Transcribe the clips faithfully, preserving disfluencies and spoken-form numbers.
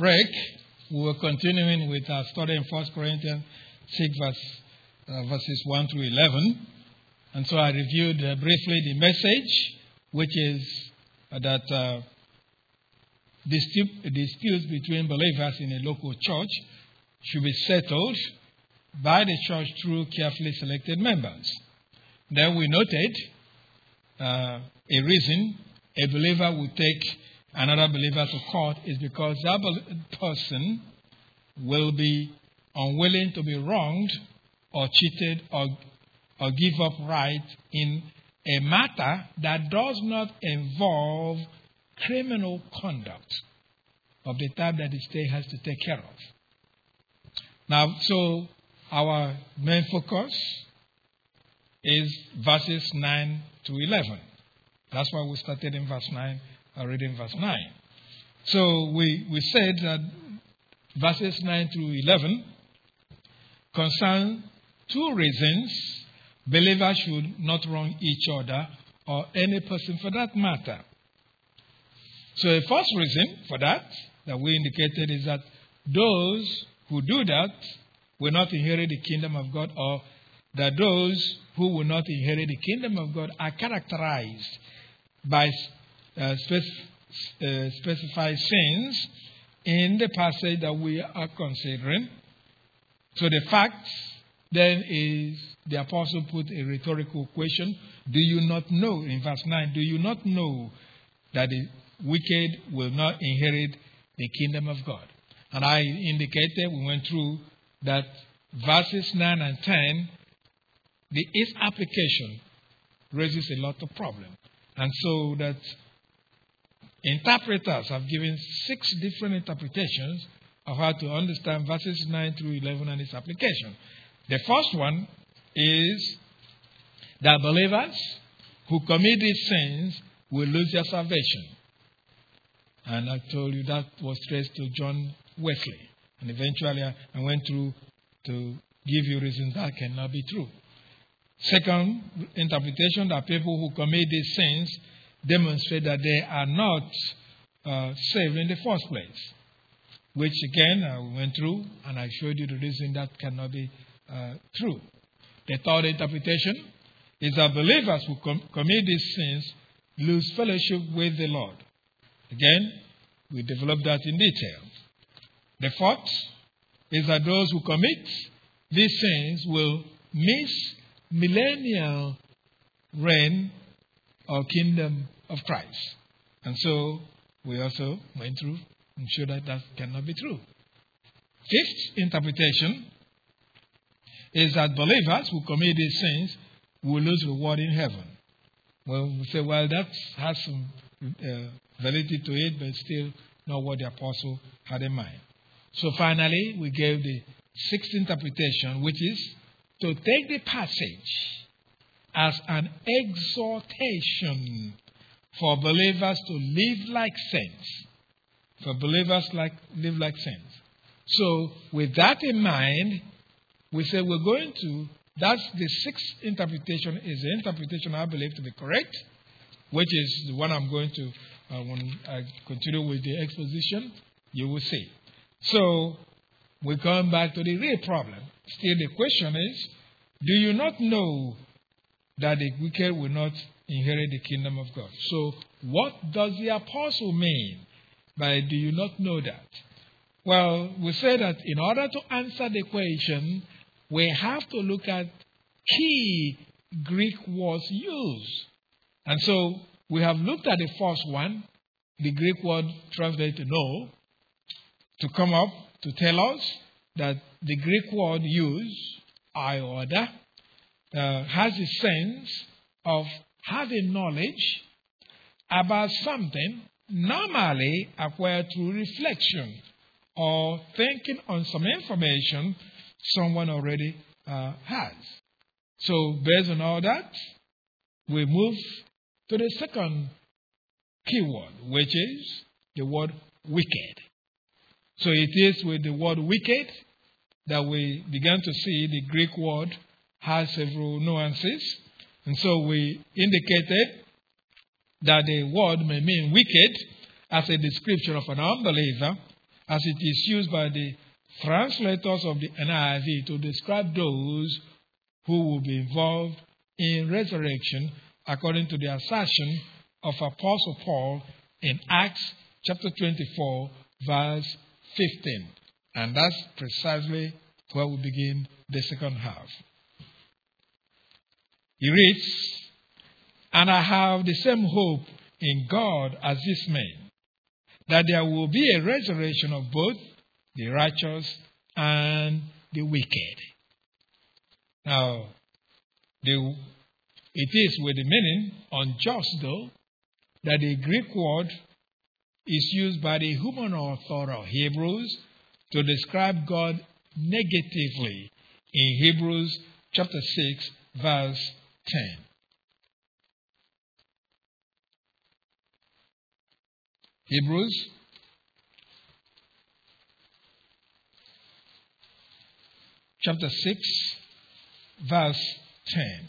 break, we were continuing with our study in First Corinthians six, verse, uh, verses one through eleven. And so I reviewed uh, briefly the message, which is uh, that uh, dispute, disputes between believers in a local church should be settled by the church through carefully selected members. Then we noted uh, a reason a believer would take another believer to court is because that person will be unwilling to be wronged or cheated or, or give up right in a matter that does not involve criminal conduct of the type that the state has to take care of. Now, so our main focus is verses nine to eleven. That's why we started in verse nine, or reading verse nine. So we, we said that verses nine to eleven concern two reasons believers should not wrong each other or any person for that matter. So the first reason for that, that we indicated, is that those who do that will not inherit the kingdom of God, or that those who will not inherit the kingdom of God are characterized by uh, spec- uh, specified sins in the passage that we are considering. So the fact then is, the apostle put a rhetorical question: do you not know, in verse nine, do you not know that the wicked will not inherit the kingdom of God? And I indicated, we went through that verses nine and ten, the its application raises a lot of problems. And so that interpreters have given six different interpretations of how to understand verses nine through eleven and its application. The first one is that believers who commit these sins will lose their salvation. And I told you that was traced to John Wesley. And eventually I went through to give you reasons that cannot be true. Second interpretation, that people who commit these sins demonstrate that they are not uh, saved in the first place. Which again, I went through and I showed you the reason that cannot be uh, true. The third interpretation is that believers who com- commit these sins lose fellowship with the Lord. Again, we developed that in detail. The fourth is that those who commit these sins will miss millennial reign or kingdom of Christ. And so we also went through and showed that that cannot be true. Fifth interpretation is that believers who commit these sins will lose reward in heaven. Well, we say, well, that has some uh, validity to it, but still not what the apostle had in mind. So finally, we gave the sixth interpretation, which is to take the passage as an exhortation for believers to live like saints. For believers like live like saints. So with that in mind, we say we're going to, that's the sixth interpretation, is the interpretation I believe to be correct, which is the one I'm going to, uh, when I continue with the exposition, you will see. So we come back to the real problem. Still the question is, do you not know that the wicked will not inherit the kingdom of God? So what does the apostle mean by do you not know that? Well, we say that in order to answer the question, we have to look at key Greek words used. And so we have looked at the first one, the Greek word translated to know, to come up to tell us that the Greek word used, iorda, uh, has a sense of having knowledge about something normally acquired through reflection or thinking on some information someone already uh, has. So based on all that, we move to the second keyword, which is the word wicked. So it is with the word wicked that we began to see the Greek word has several nuances. And so we indicated that the word may mean wicked as a description of an unbeliever as it is used by the translators of the N I V to describe those who will be involved in resurrection according to the assertion of Apostle Paul in Acts chapter twenty-four, verse fifteen. And that's precisely where we begin the second half. He reads, "And I have the same hope in God as these men, that there will be a resurrection of both the righteous and the wicked." Now, the, it is with the meaning unjust, though, that the Greek word is used by the human author of Hebrews to describe God negatively in Hebrews chapter six, verse ten. Hebrews chapter six, verse ten.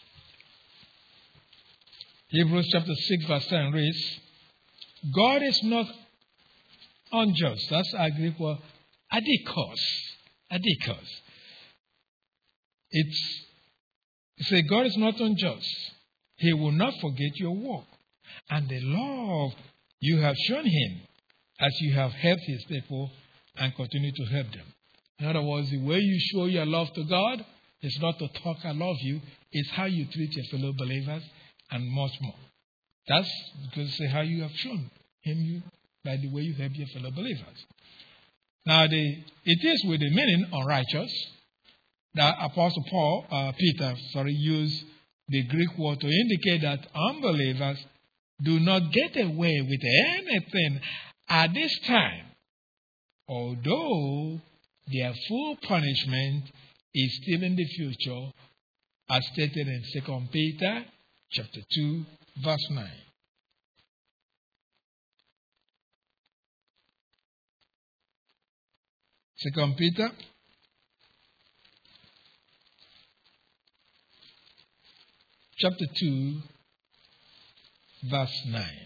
Hebrews chapter six, verse ten reads, "God is not unjust." That's our Greek word, adikos. Adikos. It's, it says, God is not unjust. He will not forget your work and the love you have shown him as you have helped his people and continue to help them. In other words, the way you show your love to God is not to talk, "I love you." It's how you treat your fellow believers and much more. That's because say how you have shown him you by the way you help your fellow believers. Now, the, it is with the meaning unrighteous that Apostle Paul, uh, Peter, sorry, used the Greek word to indicate that unbelievers do not get away with anything at this time, although their full punishment is still in the future, as stated in Second Peter chapter two, verse nine. Second Peter chapter two, verse nine.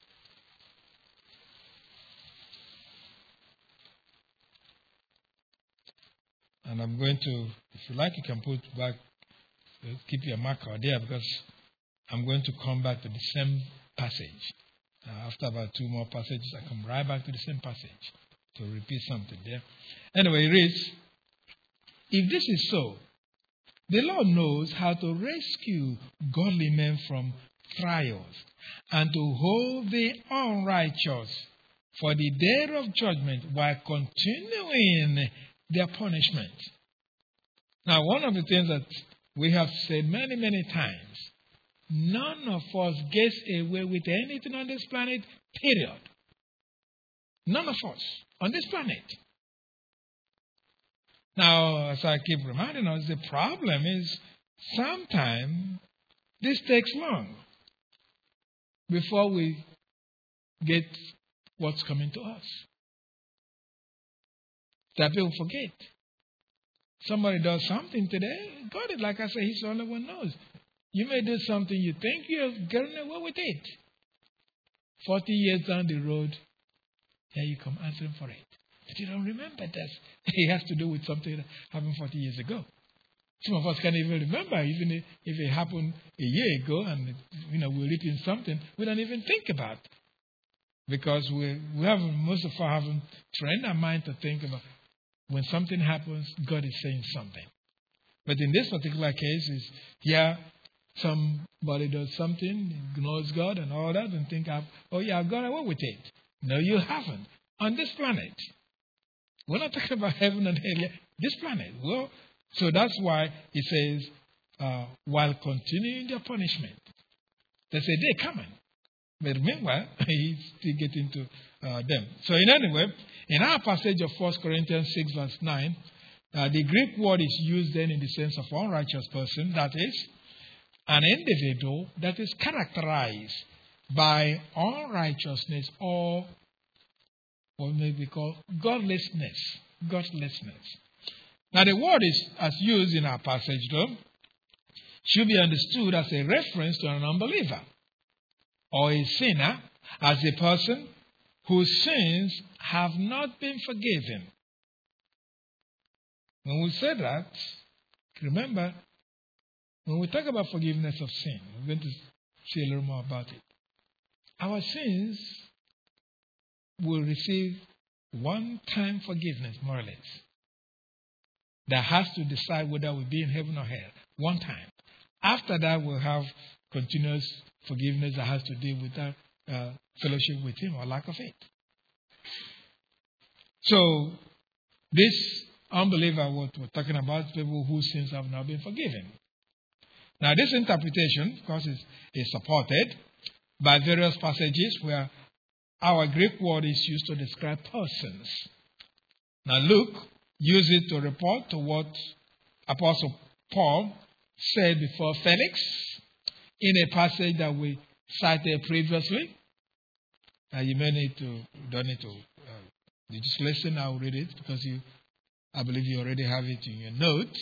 And I'm going to, if you like, you can put back, keep your marker there, because I'm going to come back to the same passage. Now, after about two more passages, I come right back to the same passage to repeat something there. Anyway, it reads, "If this is so, the Lord knows how to rescue godly men from trials and to hold the unrighteous for the day of judgment while continuing their punishment." Now, one of the things that we have said many, many times, none of us gets away with anything on this planet, period. None of us on this planet. Now, as I keep reminding us, the problem is sometimes this takes long before we get what's coming to us. That people forget. Somebody does something today, God, it, like I say, He's the only one knows. You may do something you think you're getting away with it. Forty years down the road, here you come answering for it. But you don't remember that. It has to do with something that happened forty years ago. Some of us can't even remember, even if, if it happened a year ago and you know we're eating something we don't even think about. Because we we haven't, most of us haven't trained our mind to think about when something happens, God is saying something. But in this particular case, is yeah, somebody does something, ignores God and all that, and think, oh yeah, I've got away with it. No, you haven't. On this planet. We're not talking about heaven and hell. This planet. Well, so that's why he says, uh, while continuing their punishment. There's a day coming. But meanwhile, he's still getting to uh, them. So in any way, in our passage of First Corinthians six, verse nine, uh, the Greek word is used then in the sense of unrighteous person. That is, an individual that is characterized by unrighteousness or what may be called godlessness. Godlessness. Now the word is, as used in our passage though, should be understood as a reference to an unbeliever or a sinner, as a person whose sins have not been forgiven. When we say that, remember, when we talk about forgiveness of sin, we're going to see a little more about it. Our sins will receive one-time forgiveness, more or less. That has to decide whether we'll be in heaven or hell. One time. After that, we'll have continuous forgiveness that has to do with our uh, fellowship with Him or lack of it. So, this unbeliever, what we're talking about, people whose sins have not been forgiven. Now, this interpretation, of course, is, is supported by various passages where our Greek word is used to describe persons. Now, Luke used it to report to what Apostle Paul said before Felix in a passage that we cited previously. Now, you may need to, you don't need to, uh, you just listen, I'll read it because you, I believe you already have it in your note.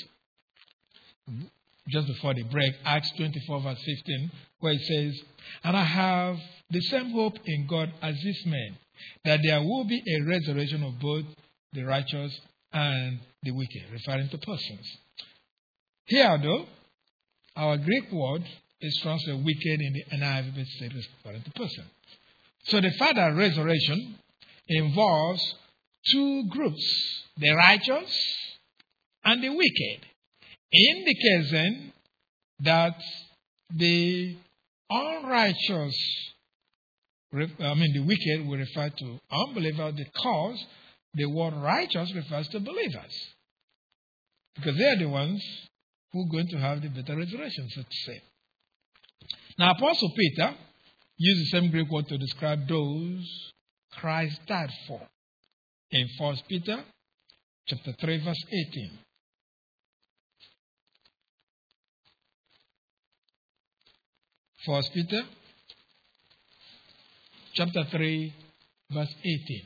Just before the break, Acts twenty-four verse fifteen, where it says, "And I have the same hope in God as this man, that there will be a resurrection of both the righteous and the wicked," referring to persons. Here, though, our Greek word is translated wicked in the N I V, but it's referring to person. So the further resurrection involves two groups, the righteous and the wicked. Indicating that the unrighteous, I mean the wicked, will refer to unbelievers because the word righteous refers to believers. Because they are the ones who are going to have the better resurrection, so to say. Now, Apostle Peter used the same Greek word to describe those Christ died for in First Peter chapter three, verse eighteen. First Peter chapter three, verse eighteen.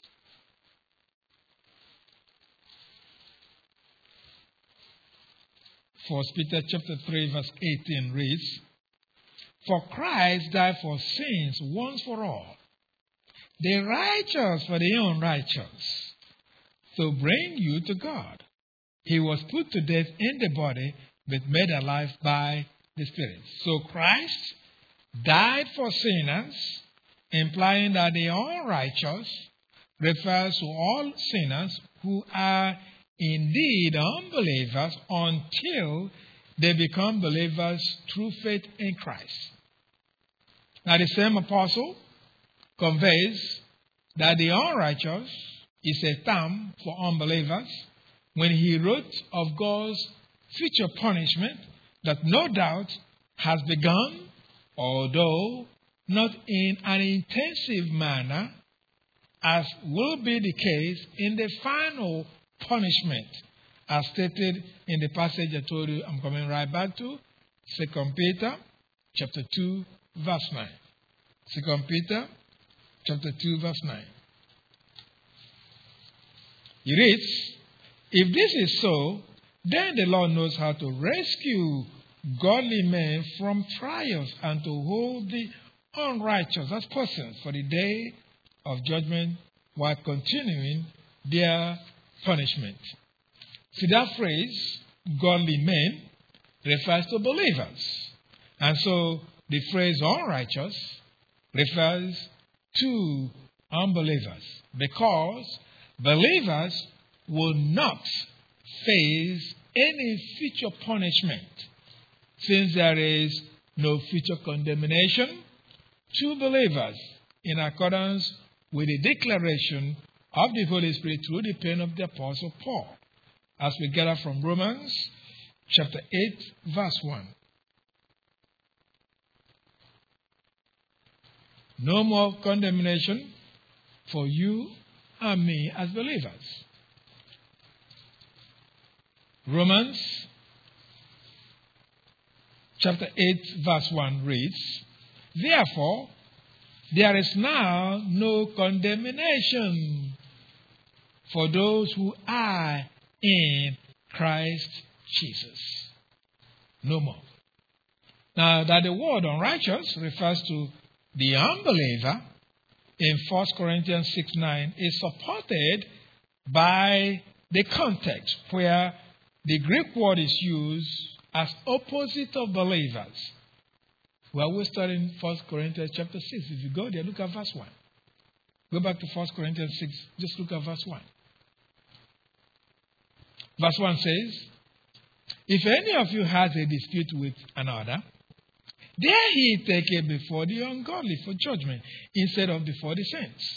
First Peter chapter three, verse eighteen reads, "For Christ died for sins once for all, the righteous for the unrighteous, to bring you to God. He was put to death in the body, but made alive by the Spirit." So Christ died for sinners, implying that the unrighteous refers to all sinners who are indeed unbelievers until they become believers through faith in Christ. Now the same apostle conveys that the unrighteous is a term for unbelievers when he wrote of God's future punishment that no doubt has begun, although not in an intensive manner, as will be the case in the final punishment, as stated in the passage I told you I'm coming right back to, Second Peter chapter two, verse nine. Second Peter chapter two, verse nine. It reads, "If this is so, then the Lord knows how to rescue godly men from trials and to hold the unrighteous as persons for the day of judgment while continuing their punishment." See, that phrase, godly men, refers to believers. And so the phrase unrighteous refers to unbelievers, because believers will not face any future punishment, since there is no future condemnation to believers in accordance with the declaration of the Holy Spirit through the pen of the Apostle Paul, as we gather from Romans chapter eight, verse one. No more condemnation for you and me as believers. Romans chapter eight, verse one reads, "Therefore, there is now no condemnation for those who are in Christ Jesus." No more. Now, that the word unrighteous refers to the unbeliever, in First Corinthians six nine is supported by the context where the Greek word is used as opposite of believers. Well, we're studying First Corinthians chapter six. If you go there, look at verse one. Go back to First Corinthians six. Just look at verse one. Verse one says, if any of you has a dispute with another, dare he take it before the ungodly for judgment instead of before the saints.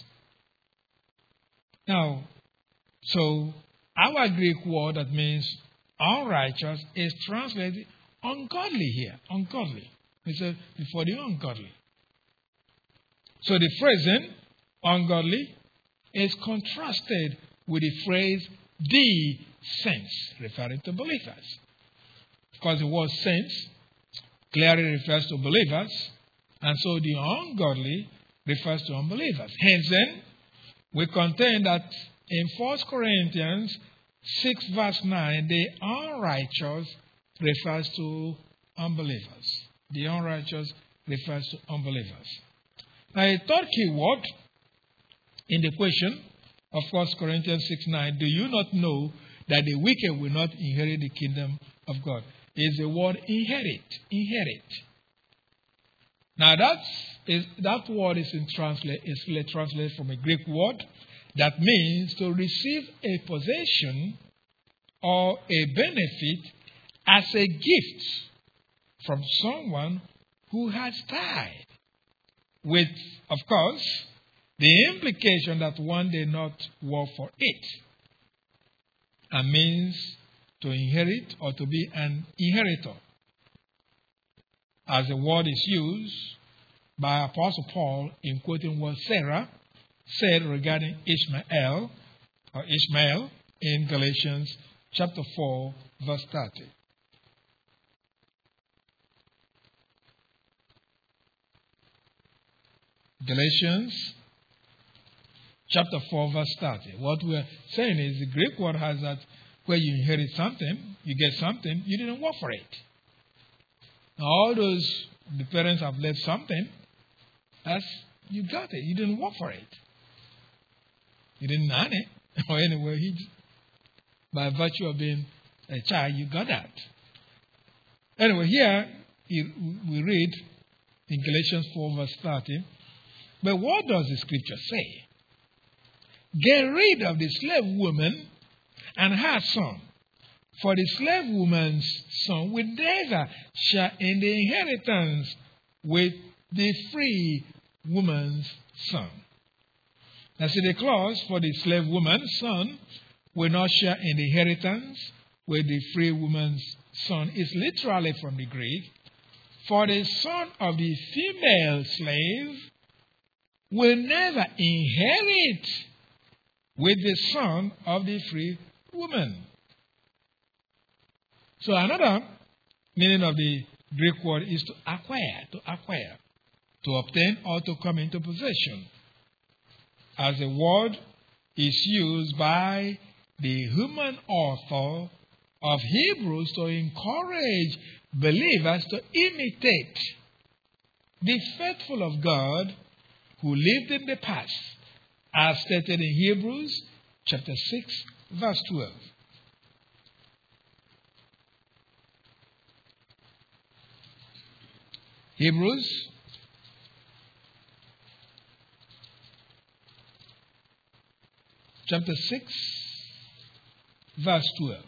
Now, so our Greek word that means unrighteous is translated ungodly here. Ungodly. It says before the ungodly. So the phrasing ungodly is contrasted with the phrase the saints, referring to believers. Because the word saints clearly refers to believers, and so the ungodly refers to unbelievers. Hence then, we contend that in First Corinthians six verse nine, the unrighteous refers to unbelievers. The unrighteous refers to unbelievers. Now, a third key word in the question of First Corinthians six nine, do you not know that the wicked will not inherit the kingdom of God? Is the word inherit. Inherit. Now, that's, is, that word is, in translate, is translated from a Greek word that means to receive a possession or a benefit as a gift from someone who has died, with, of course, the implication that one did not work for it, and means to inherit or to be an inheritor, as the word is used by Apostle Paul in quoting what Sarah said regarding Ishmael or Ishmael in Galatians chapter four, verse thirty. Galatians chapter four, verse thirty. What we're saying is the Greek word has that where you inherit something, you get something, you didn't work for it. Now, all those, the parents have left something, that's, you got it. You didn't work for it. You didn't earn it. Or anyway, he, by virtue of being a child, you got that. Anyway, here we read in Galatians four, verse thirty, but what does the scripture say? Get rid of the slave woman and her son, for the slave woman's son will never share in the inheritance with the free woman's son. Now see the clause, for the slave woman's son will not share in the inheritance with the free woman's son, is literally from the Greek, for the son of the female slave will never inherit with the son of the free woman. So another meaning of the Greek word is to acquire, to acquire, to obtain or to come into possession, as the word is used by the human author of Hebrews to encourage believers to imitate the faithful of God who lived in the past, as stated in Hebrews chapter six, verse twelve. Hebrews chapter six, verse twelve.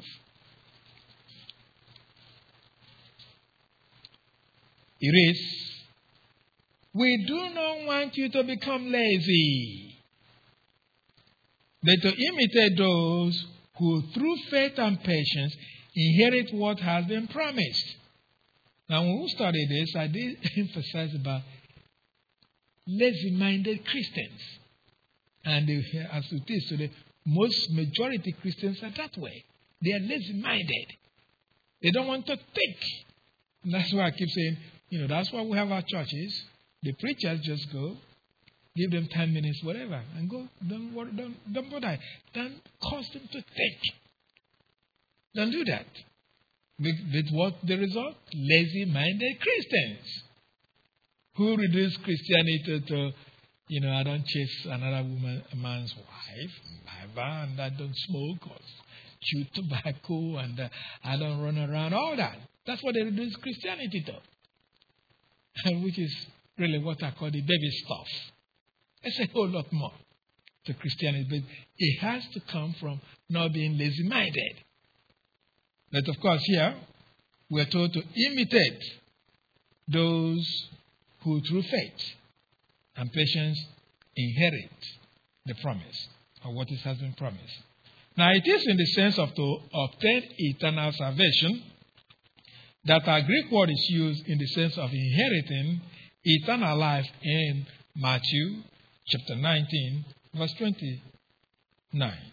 It reads, we do not want you to become lazy, but to imitate those who through faith and patience inherit what has been promised. Now, when we studied this, I did emphasize about lazy-minded Christians. And they, as it is today, most majority Christians are that way. They are lazy-minded. They don't want to think. And that's why I keep saying, you know, that's why we have our churches. The preachers just go, give them ten minutes, whatever, and go. Don't worry, don't, don't bother. Don't cause them to think. Don't do that. With, with what the result? Lazy-minded Christians who reduce Christianity to You know, I don't chase another woman, a man's wife, never, and I don't smoke or chew tobacco, and uh, I don't run around, all that. That's what they reduce Christianity to, which is really what I call the baby stuff. There's a whole lot more to Christianity, but it has to come from not being lazy-minded. But of course, here, we're told to imitate those who through faith and patience inherit the promise or what has been promised. Now, it is in the sense of to obtain eternal salvation that our Greek word is used in the sense of inheriting eternal life in Matthew chapter nineteen, verse twenty-nine.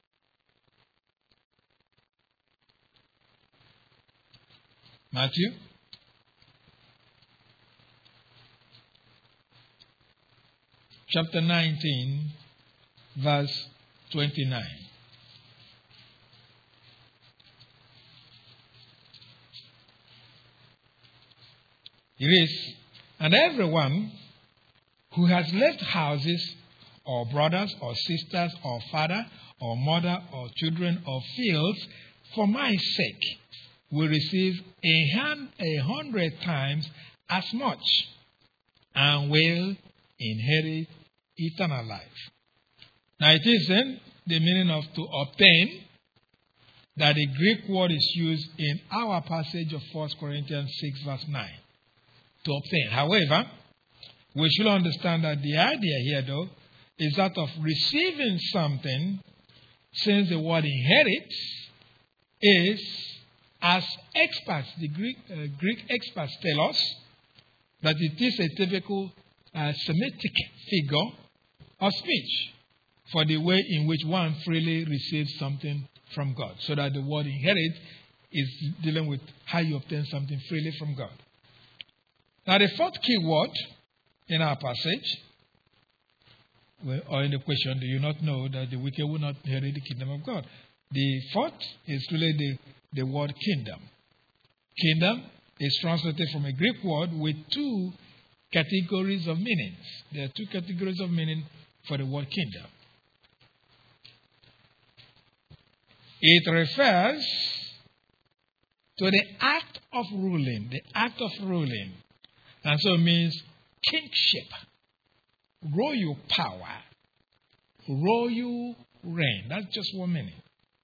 Matthew chapter nineteen, verse twenty-nine. It is, and everyone who has left houses or brothers or sisters or father or mother or children or fields for my sake will receive a, hand, a hundred times as much and will inherit eternal life. Now it is then the meaning of to obtain that the Greek word is used in our passage of First Corinthians six verse nine. To obtain. However, we should understand that the idea here though is that of receiving something, since the word inherit is, as experts, the Greek, uh, Greek experts tell us, that it is a typical uh, Semitic figure of speech for the way in which one freely receives something from God. So that the word inherit is dealing with how you obtain something freely from God. Now the fourth key word in our passage, or in the question, do you not know that the wicked will not inherit the kingdom of God? The fourth is really the, the word kingdom. Kingdom is translated from a Greek word with two categories of meanings. There are two categories of meaning for the word kingdom. It refers to the act of ruling, the act of ruling. And so it means kingship, royal power, royal reign. That's just one meaning.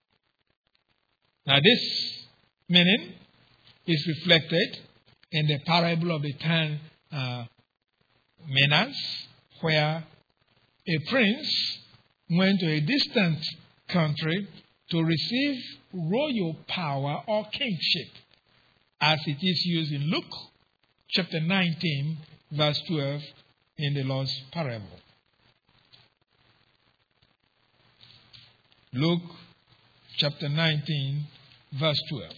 Now this meaning is reflected in the parable of the ten uh, minas, where a prince went to a distant country to receive royal power or kingship, as it is used in Luke chapter nineteen, verse twelve, in the Lord's parable. Luke chapter nineteen, verse twelve.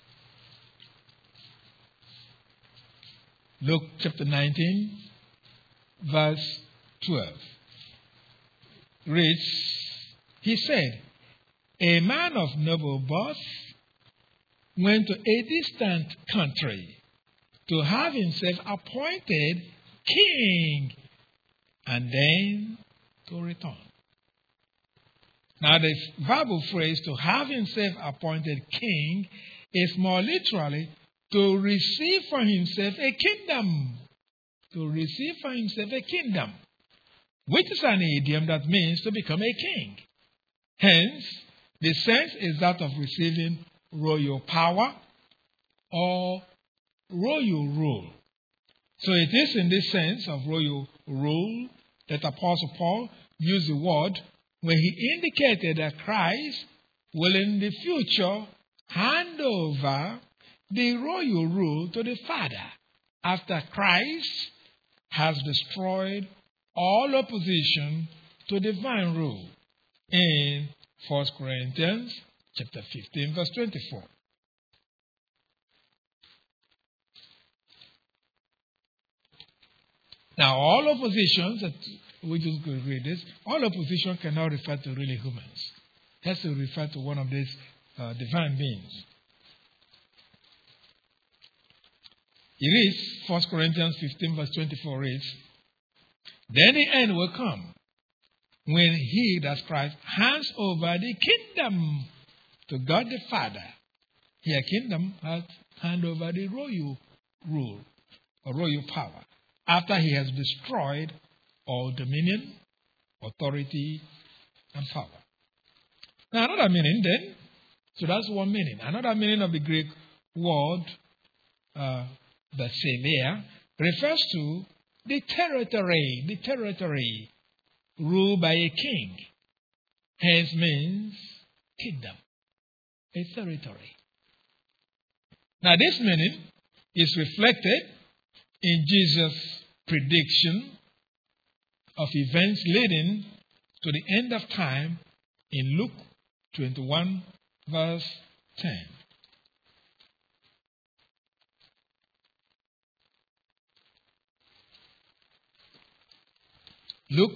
Luke chapter nineteen, verse twelve. Reads, he said, a man of noble birth went to a distant country to have himself appointed king, and then to return. Now, the verbal phrase to have himself appointed king is more literally to receive for himself a kingdom. To receive for himself a kingdom, which is an idiom that means to become a king. Hence, the sense is that of receiving royal power or royal rule. So it is in this sense of royal rule that Apostle Paul used the word when he indicated that Christ will in the future hand over the royal rule to the Father after Christ has destroyed all opposition to divine rule in First Corinthians chapter fifteen, verse twenty-four. Now, all oppositions, that we just go read this, all opposition cannot refer to really humans. It has to refer to one of these uh, divine beings. It is, First Corinthians fifteen, verse twenty-four reads, Then the end will come when he, that's Christ, hands over the kingdom to God the Father. Here, kingdom has hand over the royal rule or royal power after he has destroyed all dominion, authority, and power. Now, another meaning then, so that's one meaning. Another meaning of the Greek word, uh, basileia, refers to the territory, the territory ruled by a king. Hence means kingdom, a territory. Now, this meaning is reflected in Jesus' prediction of events leading to the end of time in Luke twenty-one, verse ten. Luke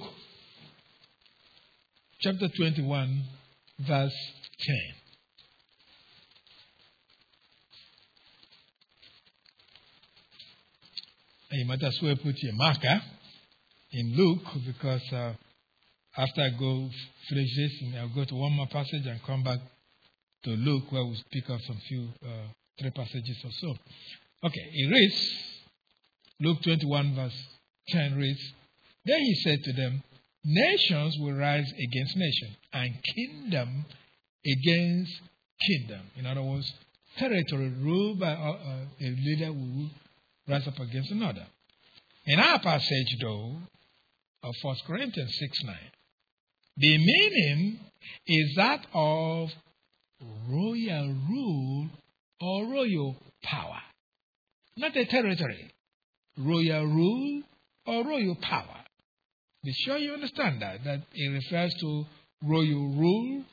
chapter twenty-one, verse ten. And you might as well put your marker in Luke, because uh, after I go finish this, I'll go to one more passage and come back to Luke, where we'll pick up some few, uh, three passages or so. Okay, it reads, Luke twenty-one, verse ten reads, Then he said to them, Nations will rise against nation, and kingdom against kingdom. In other words, territory ruled by uh, uh, a leader will rise up against another. In our passage, though, of First Corinthians six nine, the meaning is that of royal rule or royal power. Not a territory. Royal rule or royal power. Be sure you understand that, that it refers to royal rule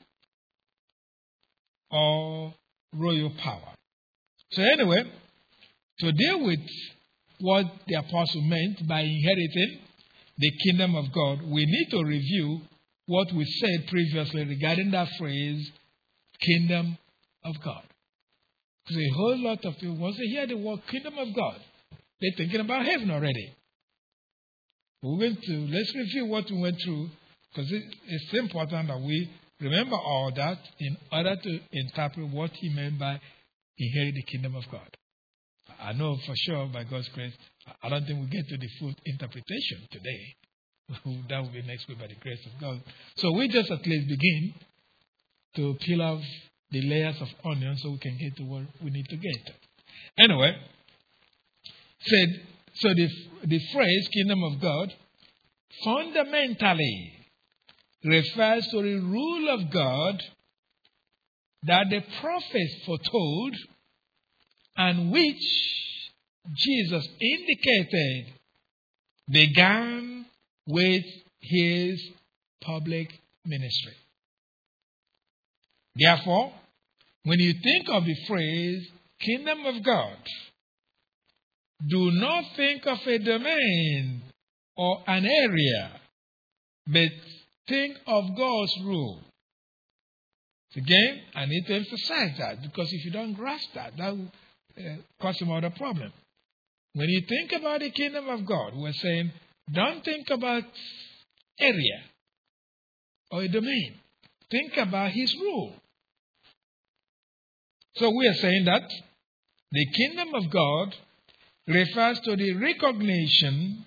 or royal power. So anyway, to deal with what the apostle meant by inheriting the kingdom of God, we need to review what we said previously regarding that phrase, kingdom of God. Because a whole lot of people, once they hear the word kingdom of God, they're thinking about heaven already. We went to, let's review what we went through, because it, it's important that we remember all that in order to interpret what he meant by inherit the kingdom of God. I know for sure, by God's grace, I don't think we'll get to the full interpretation today. That will be next week by the grace of God. So we just at least begin to peel off the layers of onion so we can get to what we need to get. Anyway, said, so the, the phrase kingdom of God fundamentally refers to the rule of God that the prophets foretold and which Jesus indicated began with his public ministry. Therefore, when you think of the phrase kingdom of God, do not think of a domain or an area, but think of God's rule. Again, I need to emphasize that, because if you don't grasp that, that will uh, cause some other problem. When you think about the kingdom of God, we're saying, don't think about area or a domain. Think about his rule. So we are saying that the kingdom of God refers to the recognition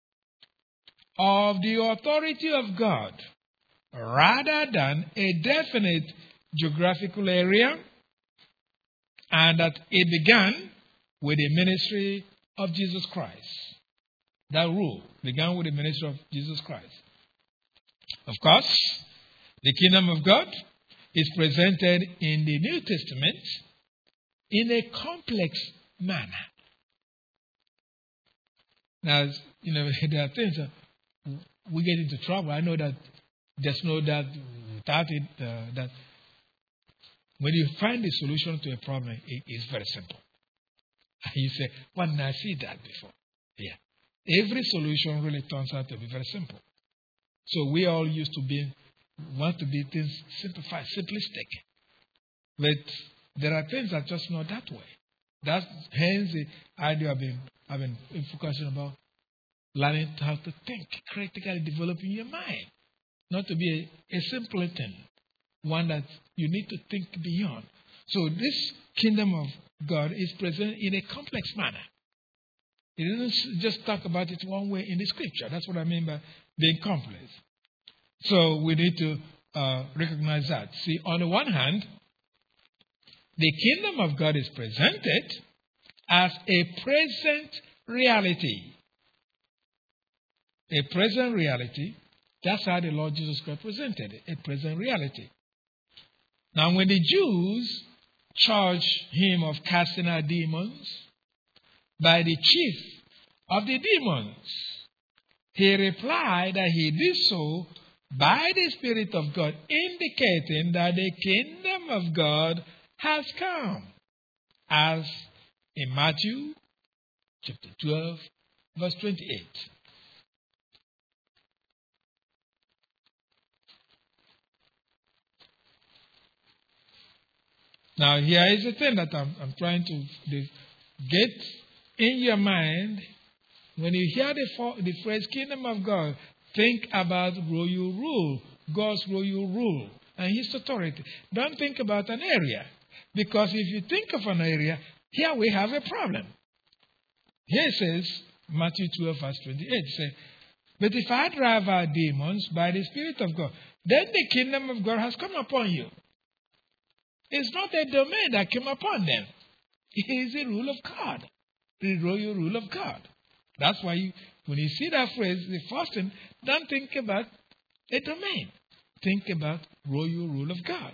of the authority of God rather than a definite geographical area, and that it began with the ministry of Jesus Christ. That rule began with the ministry of Jesus Christ. Of course, the kingdom of God is presented in the New Testament in a complex manner. Now, you know, there are things that we get into trouble. I know that there's no doubt without it uh, that when you find the solution to a problem, it is very simple. And you say, well, I see that before. Yeah. Every solution really turns out to be very simple. So we all used to be, want to be things simplified, simplistic. But there are things that are just not that way. That's hence the idea I've been, I've been focusing about learning how to think, critically developing your mind. Not to be a, a simpleton, one that you need to think beyond. So this kingdom of God is present in a complex manner. It doesn't just talk about it one way in the scripture. That's what I mean by being complex. So we need to uh, recognize that. See, on the one hand, the kingdom of God is presented as a present reality. A present reality. That's how the Lord Jesus Christ presented it, a present reality. Now, when the Jews charged him of casting out demons by the chief of the demons, he replied that he did so by the Spirit of God, indicating that the kingdom of God has come. As in Matthew chapter twelve, verse twenty-eight. Now, here is the thing that I'm, I'm trying to get in your mind. When you hear the, the phrase kingdom of God, think about royal rule, God's royal rule and his authority. Don't think about an area. Because if you think of an area, here we have a problem. Here it says, Matthew twelve, verse twenty-eight, it says, but if I drive out demons by the Spirit of God, then the kingdom of God has come upon you. It's not a domain that came upon them. It is the rule of God, the royal rule of God. That's why you, when you see that phrase, the first thing, don't think about a domain. Think about royal rule of God.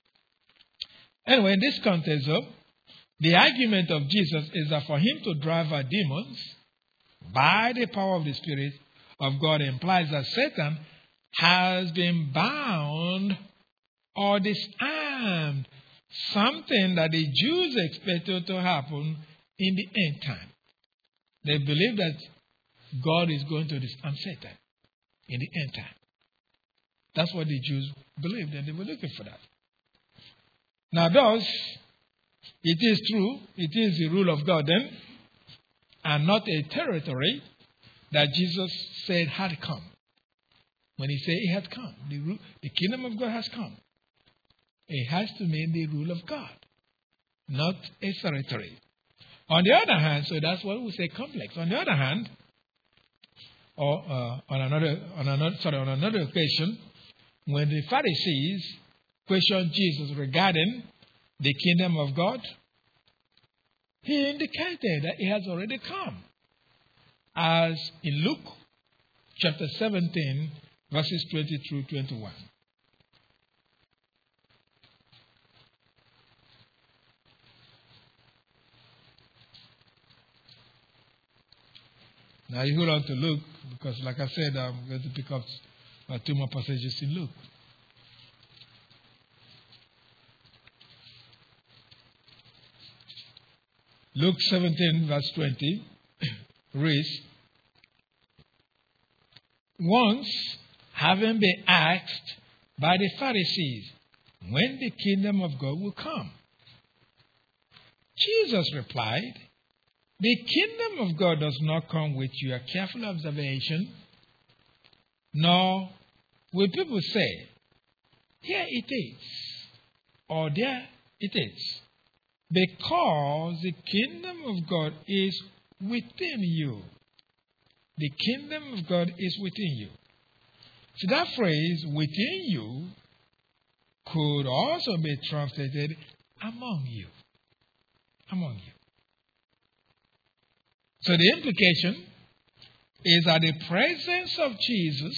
Anyway, in this context, though, the argument of Jesus is that for him to drive out demons by the power of the Spirit of God implies that Satan has been bound or disarmed, something that the Jews expected to happen in the end time. They believe that God is going to disarm Satan in the end time. That's what the Jews believed, and they were looking for that. Now, thus, it is true, it is the rule of God then, and not a territory that Jesus said had come. When he said it had come, the, rule, the kingdom of God has come. It has to mean the rule of God, not a territory. On the other hand, so that's what we say complex. On the other hand, or uh, on another, on another, sorry, on another occasion, when the Pharisees questioned Jesus regarding the kingdom of God, he indicated that it has already come. As in Luke chapter seventeen, verses twenty through twenty-one. Now you hold on to Luke, because like I said, I'm going to pick up uh, two more passages in Luke. Luke seventeen, verse twenty, reads, once, having been asked by the Pharisees when the kingdom of God will come, Jesus replied, the kingdom of God does not come with your careful observation, nor will people say, here it is, or there it is, because the kingdom of God is within you. The kingdom of God is within you. So that phrase, within you, could also be translated among you. Among you. So the implication is that the presence of Jesus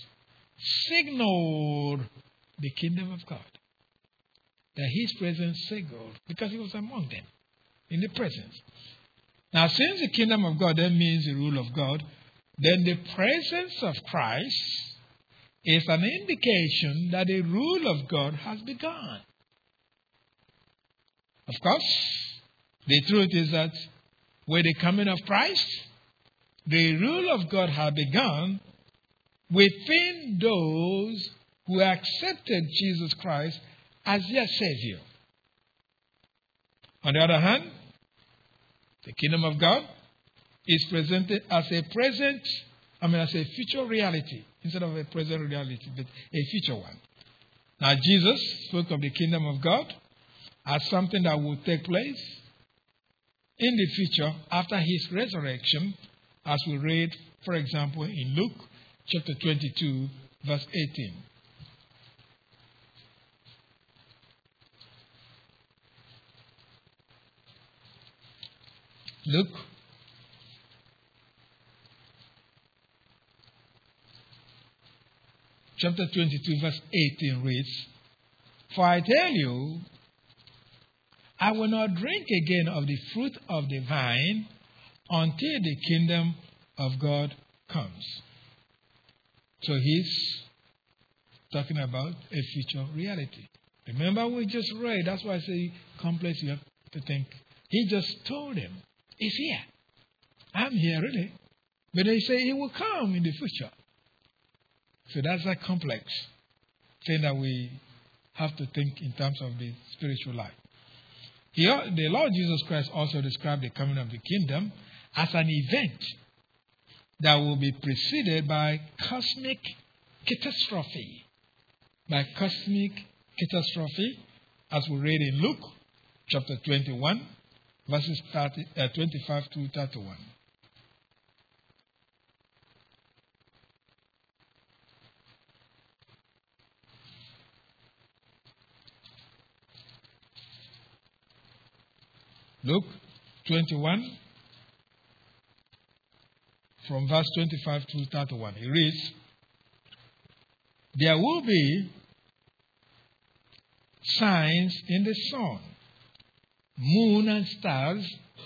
signaled the kingdom of God. That his presence signaled, because he was among them, in the presence. Now, since the kingdom of God then means the rule of God, then the presence of Christ is an indication that the rule of God has begun. Of course, the truth is that with the coming of Christ, the rule of God has begun within those who accepted Jesus Christ as their Savior. On the other hand, the kingdom of God is presented as a present I mean, I say future reality instead of a present reality, but a future one. Now, Jesus spoke of the kingdom of God as something that will take place in the future after his resurrection, as we read, for example, in Luke chapter twenty-two, verse eighteen. Luke chapter twenty-two, verse eighteen reads, "For I tell you, I will not drink again of the fruit of the vine until the kingdom of God comes." So he's talking about a future reality. Remember, we just read, that's why I say complex, you have to think. He just told them, it's here. I'm here, really. But they say it will come in the future. So that's a complex thing that we have to think in terms of the spiritual life. Here, the Lord Jesus Christ also described the coming of the kingdom as an event that will be preceded by cosmic catastrophe. By cosmic catastrophe, as we read in Luke chapter twenty-one, verses thirty, uh, twenty-five to thirty-one. Luke twenty-one, from verse twenty-five to thirty-one. It reads, "There will be signs in the sun, moon, and stars.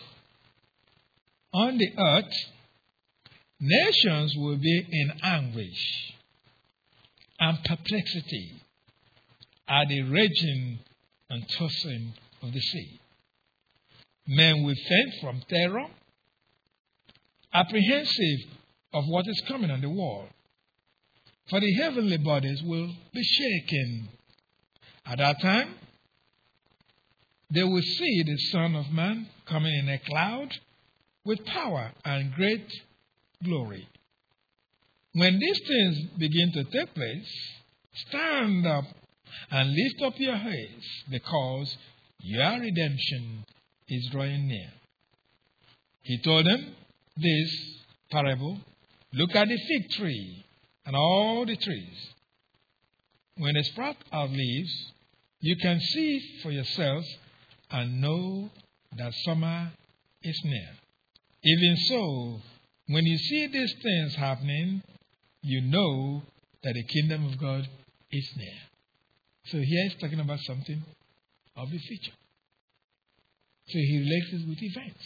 On the earth, nations will be in anguish and perplexity at the raging and tossing of the sea. Men will faint from terror, apprehensive of what is coming on the world. For the heavenly bodies will be shaken. At that time, they will see the Son of Man coming in a cloud with power and great glory. When these things begin to take place, stand up and lift up your heads, because your redemption is drawing near." He told them this parable: "Look at the fig tree and all the trees. When they sprout out leaves, you can see for yourselves and know that summer is near. Even so, when you see these things happening, you know that the kingdom of God is near." So here he's talking about something of the future. So he relates it with events.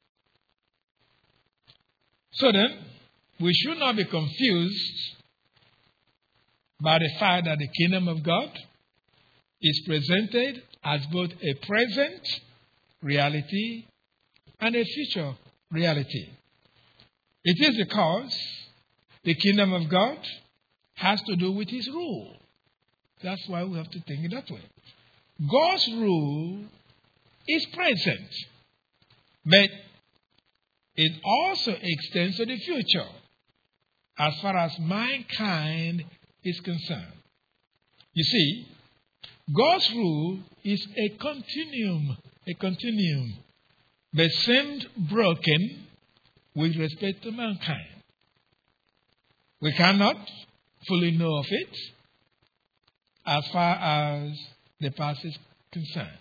So then, we should not be confused by the fact that the kingdom of God is presented as both a present reality and a future reality. It is because the kingdom of God has to do with his rule. That's why we have to think it that way. God's rule is present, but it also extends to the future as far as mankind is concerned. You see, God's rule is a continuum, a continuum, but seemed broken with respect to mankind. We cannot fully know of it as far as the past is concerned.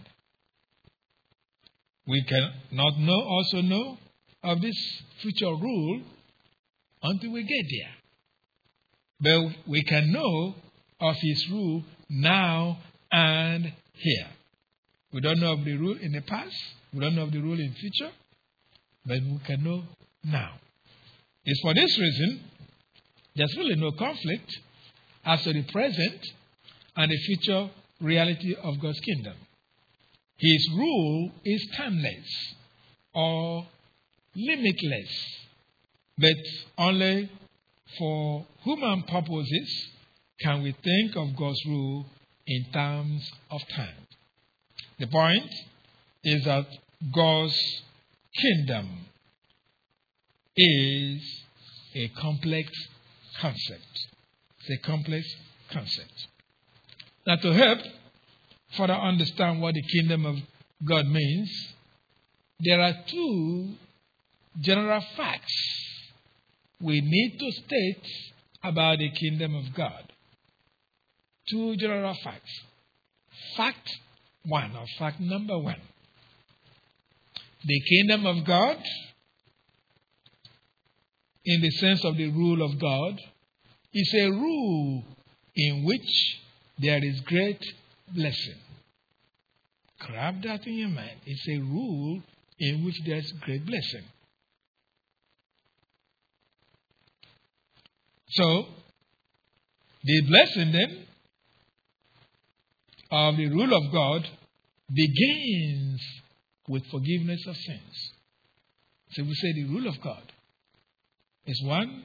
We cannot know, also know of this future rule until we get there. But we can know of his rule now and here. We don't know of the rule in the past. We don't know of the rule in the future. But we can know now. It's for this reason there's really no conflict as to the present and the future reality of God's kingdom. His rule is timeless or limitless, but only for human purposes can we think of God's rule in terms of time. The point is that God's kingdom is a complex concept. It's a complex concept. Now, to help further understand what the kingdom of God means, there are two general facts we need to state about the kingdom of God. Two general facts. Fact one, or fact number one. The kingdom of God, in the sense of the rule of God, is a rule in which there is great blessing. Grab that in your mind. It's a rule in which there is great blessing. So, the blessing then of the rule of God begins with forgiveness of sins. So we say the rule of God is one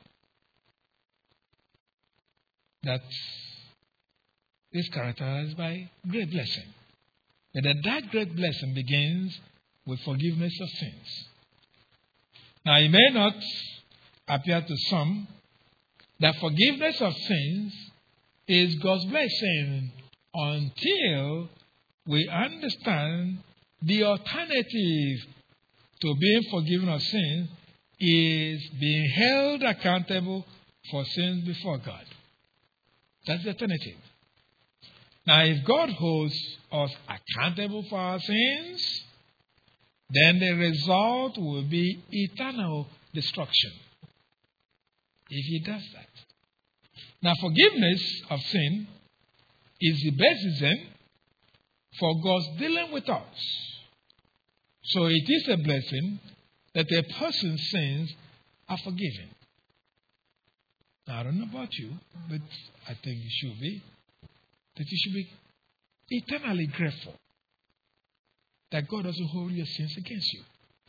that is characterized by great blessing. But that, that great blessing begins with forgiveness of sins. Now, it may not appear to some that forgiveness of sins is God's blessing until we understand the alternative to being forgiven of sin is being held accountable for sins before God. That's the alternative. Now, if God holds us accountable for our sins, then the result will be eternal destruction. If He does that. Now, forgiveness of sin is the basis then for God's dealing with us. So it is a blessing that a person's sins are forgiven. Now, I don't know about you, but I think you should be. That you should be eternally grateful that God doesn't hold your sins against you.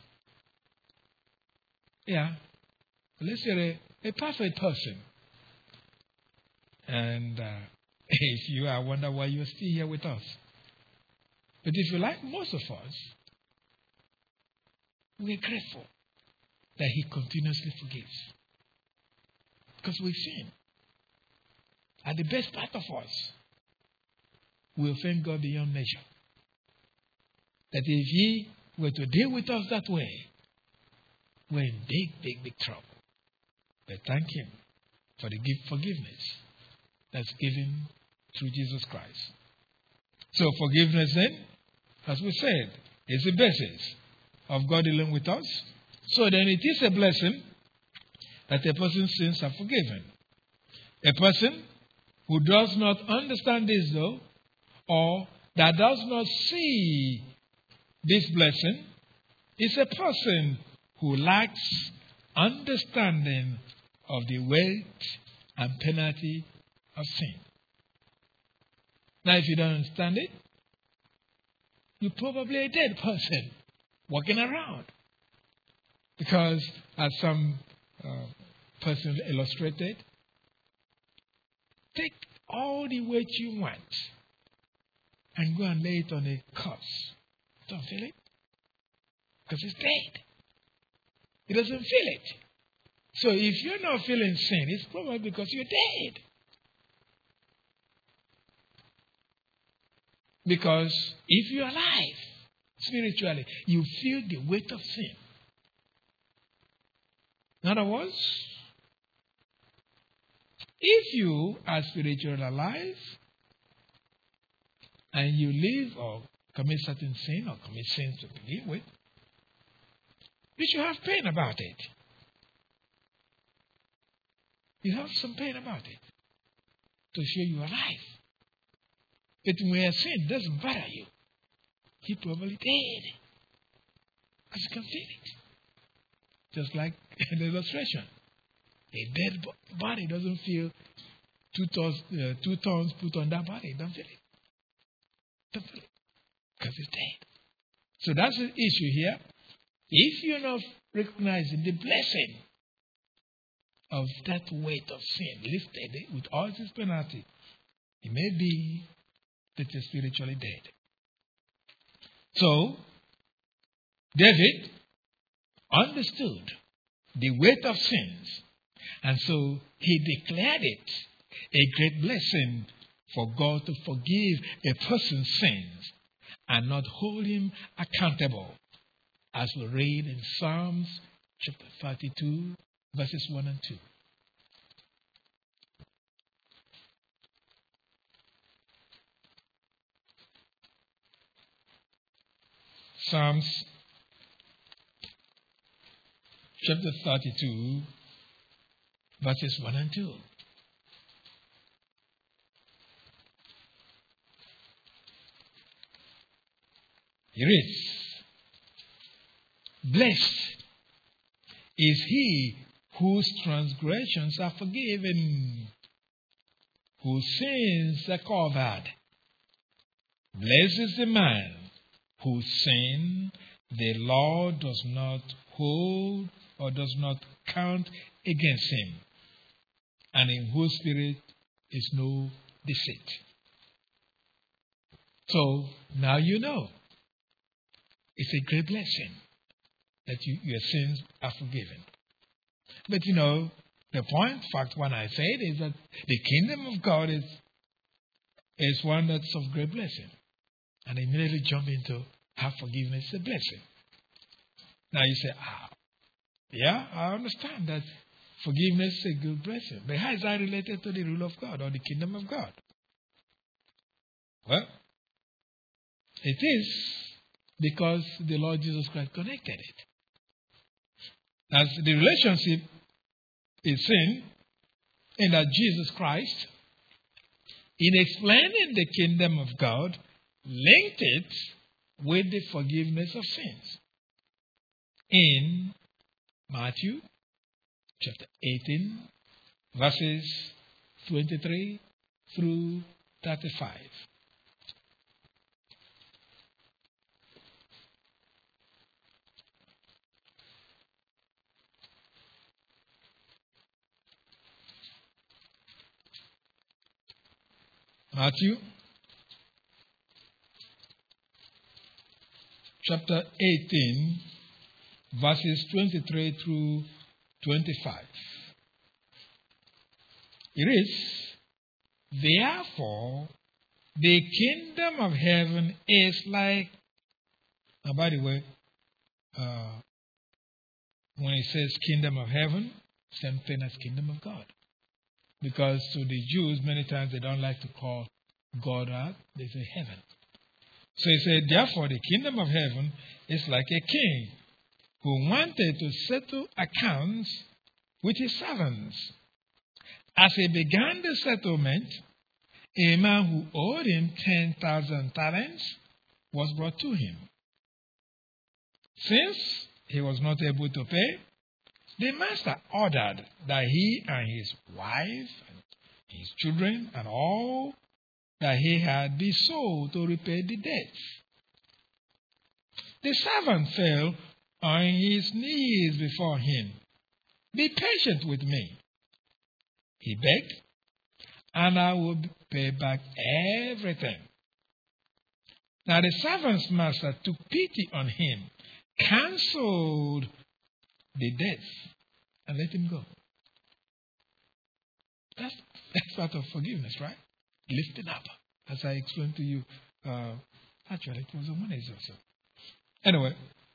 Yeah. Let's say a, a perfect person. And uh, if you, I wonder why you're still here with us. But if you like most of us, we're grateful that He continuously forgives. Because we sin. And the best part of us will thank God beyond measure. That if He were to deal with us that way, we're in big, big, big trouble. But thank Him for the gift forgiveness that's given through Jesus Christ. So forgiveness then, as we said, is the basis of God dealing with us. So then it is a blessing that a person's sins are forgiven. A person who does not understand this though, or that does not see this blessing, is a person who lacks understanding of the weight and penalty of sin. Now, if you don't understand it, you're probably a dead person walking around. Because, as some uh, person illustrated, take all the weight you want and go and lay it on a corpse. Don't feel it? Because it's dead. It doesn't feel it. So if you're not feeling sin, it's probably because you're dead. Because if you're alive spiritually, you feel the weight of sin. In other words, if you are spiritually alive and you live or commit certain sin or commit sins to begin with, you should have pain about it. You have some pain about it to show you're alive. But when sin doesn't bother you, you're probably dead. Because you can feel it. Just like in the illustration. A dead body doesn't feel two tons, uh, two tons put on that body. Don't feel it. Don't feel it. Because it's dead. So that's the issue here. If you're not recognizing the blessing of that weight of sin lifted with all its penalty, it may be that you're spiritually dead. So, David understood the weight of sins And so he declared it a great blessing for God to forgive a person's sins and not hold him accountable, as we read in Psalms chapter thirty-two, verses one and two. Psalms chapter thirty-two, verses one and two. Here it is. Blessed is he whose transgressions are forgiven, whose sins are covered. Blessed is the man whose sin the Lord does not hold or does not count against him, and in whose spirit is no deceit. So now you know. It's a great blessing that you, your sins are forgiven. But you know, the point, fact, when I say it, is that the kingdom of God is, is one that's of great blessing. And I immediately jump into how forgiveness is a blessing. Now you say, ah, yeah, I understand that forgiveness is a good blessing. But how is that related to the rule of God or the kingdom of God? Well, it is because the Lord Jesus Christ connected it. As the relationship is seen in that Jesus Christ, in explaining the kingdom of God, linked it with the forgiveness of sins. In Matthew chapter eighteen, verses twenty-three through thirty-five. Matthew chapter eighteen, verses twenty-three through twenty-five. It is, therefore, the kingdom of heaven is like, now by the way, uh, when it says kingdom of heaven, same thing as kingdom of God. Because to the Jews, many times they don't like to call God out, they say heaven. So he said, therefore, the kingdom of heaven is like a king who wanted to settle accounts with his servants. As he began the settlement, a man who owed him ten thousand talents was brought to him. Since he was not able to pay, the master ordered that he and his wife, and his children, and all that he had be sold to repay the debts. The servant fell on his knees before him. Be patient with me, he begged, and I will pay back everything. Now the servant's master took pity on him, cancelled the debts, and let him go. That's, that's part of forgiveness, right? Lifting up, as I explained to you. Uh, actually, it was on Wednesday or so. Anyway,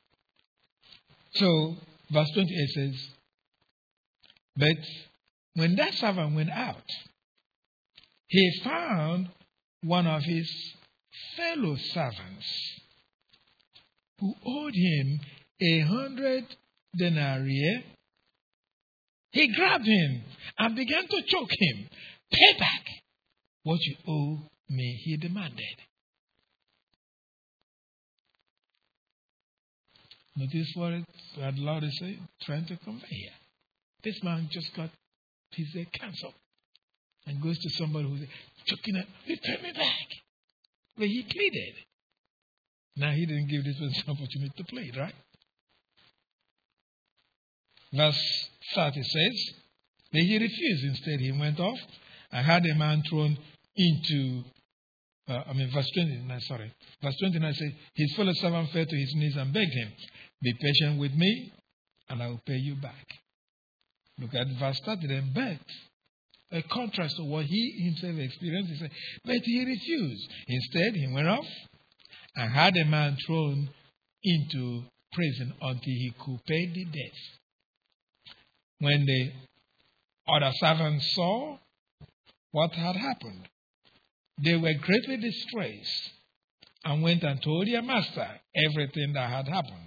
so verse twenty-eight says, but when that servant went out, he found one of his fellow servants who owed him a hundred denarii. He grabbed him and began to choke him. Pay back what you owe me, he demanded. Notice what it, what the Lord is saying, trying to convey here. This man just got his uh, cancelled and goes to somebody who's choking him, you pay me back. But he pleaded. Now he didn't give this person an opportunity to plead, right? Verse thirty says, but he refused. Instead, he went off and had a man thrown into, uh, I mean, verse twenty-nine, sorry. Verse twenty-nine says, his fellow servant fell to his knees and begged him, be patient with me, and I will pay you back. Look at verse thirty then. But a contrast to what he himself experienced. He said, but he refused. Instead, he went off and had a man thrown into prison until he could pay the debt. When the other servants saw what had happened, they were greatly distressed and went and told their master everything that had happened.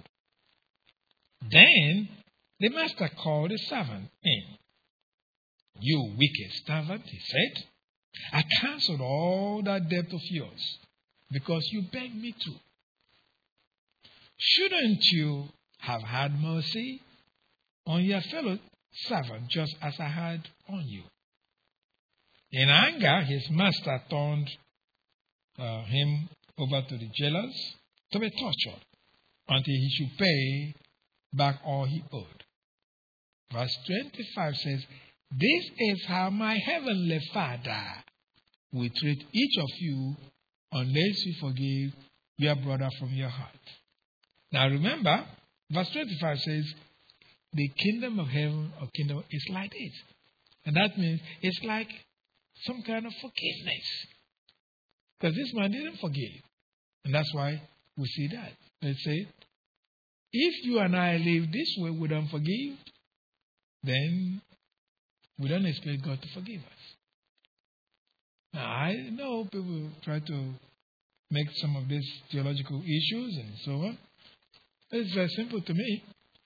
Then the master called the servant in. You wicked servant, he said, I cancelled all that debt of yours because you begged me to. Shouldn't you have had mercy on your fellow servant just as I had on you? In anger, his master turned uh, him over to the jailers to be tortured until he should pay back all he owed. Verse twenty-five says, this is how my heavenly Father will treat each of you unless you forgive your brother from your heart. Now remember, verse twenty-five says, the kingdom of heaven or kingdom is like this. And that means it's like some kind of forgiveness. Because this man didn't forgive. And that's why we see that. Let's say, if you and I live this way, we don't forgive, then we don't expect God to forgive us. Now, I know people try to make some of these theological issues and so on. But it's very simple to me.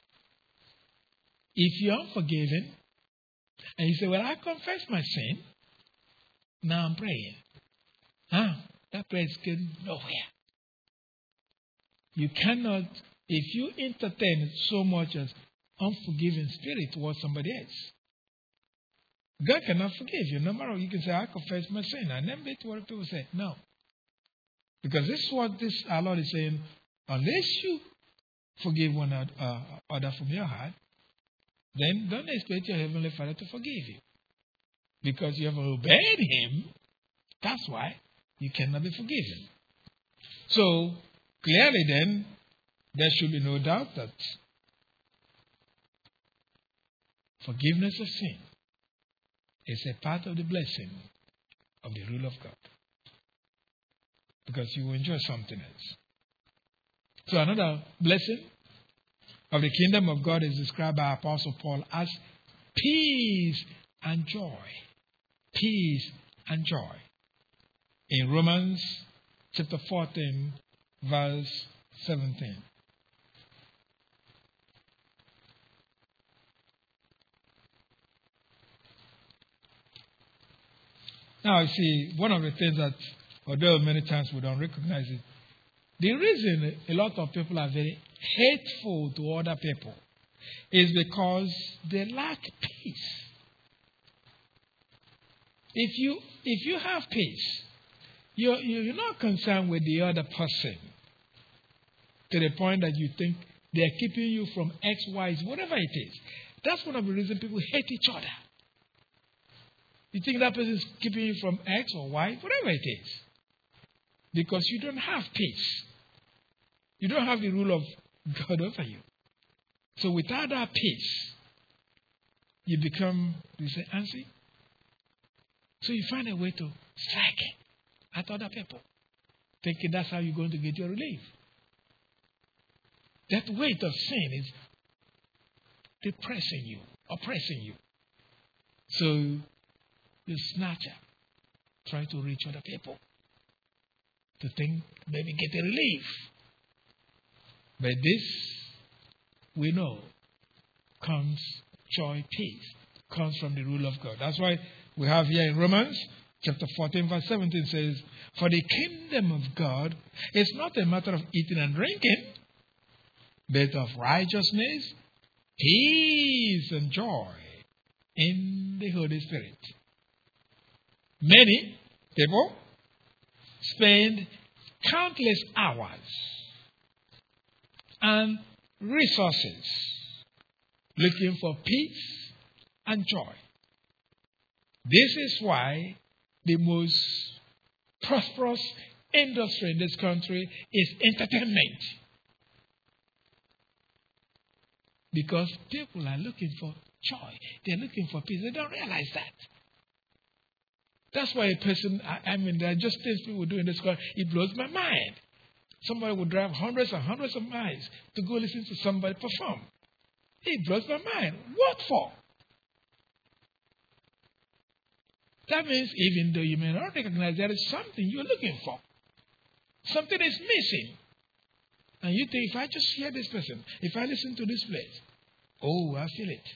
If you're unforgiven, and you say, well, I confess my sin, now I'm praying. Huh? That prayer is going nowhere. You cannot, if you entertain so much as unforgiving spirit towards somebody else, God cannot forgive you. No matter, you can say, I confess my sin. And then it's what people say. No. Because this is what this our Lord is saying. Unless you forgive one another from your heart, then don't expect your Heavenly Father to forgive you. Because you have obeyed Him, that's why you cannot be forgiven. So, clearly then, there should be no doubt that forgiveness of sin is a part of the blessing of the rule of God. Because you will enjoy something else. So another blessing of the kingdom of God is described by Apostle Paul as peace and joy. Peace and joy. In Romans chapter fourteen, verse seventeen. Now, you see, one of the things that, although many times we don't recognize it, the reason a lot of people are very hateful to other people is because they lack peace. If you if you have peace, you're, you're not concerned with the other person to the point that you think they're keeping you from X, Y, whatever it is. That's one of the reasons people hate each other. You think that person is keeping you from X or Y, whatever it is. Because you don't have peace. You don't have the rule of God over you. So without that peace, you become, you say, antsy. So you find a way to strike at other people, thinking that's how you're going to get your relief. That weight of sin is depressing you, oppressing you. So you snatch up, try to reach other people, to think maybe get a relief. But this, we know, comes joy, peace, comes from the rule of God. That's why we have here in Romans chapter fourteen, verse seventeen says, for the kingdom of God is not a matter of eating and drinking, but of righteousness, peace, and joy in the Holy Spirit. Many people spend countless hours and resources looking for peace and joy. This is why the most prosperous industry in this country is entertainment. Because people are looking for joy. They're looking for peace. They don't realize that. That's why a person, I, I mean, there are just things people do in this country. It blows my mind. Somebody would drive hundreds and hundreds of miles to go listen to somebody perform. It blows my mind. What for? That means even though you may not recognize there is something you're looking for, something is missing. And you think, if I just hear this person, if I listen to this place, oh, I feel it.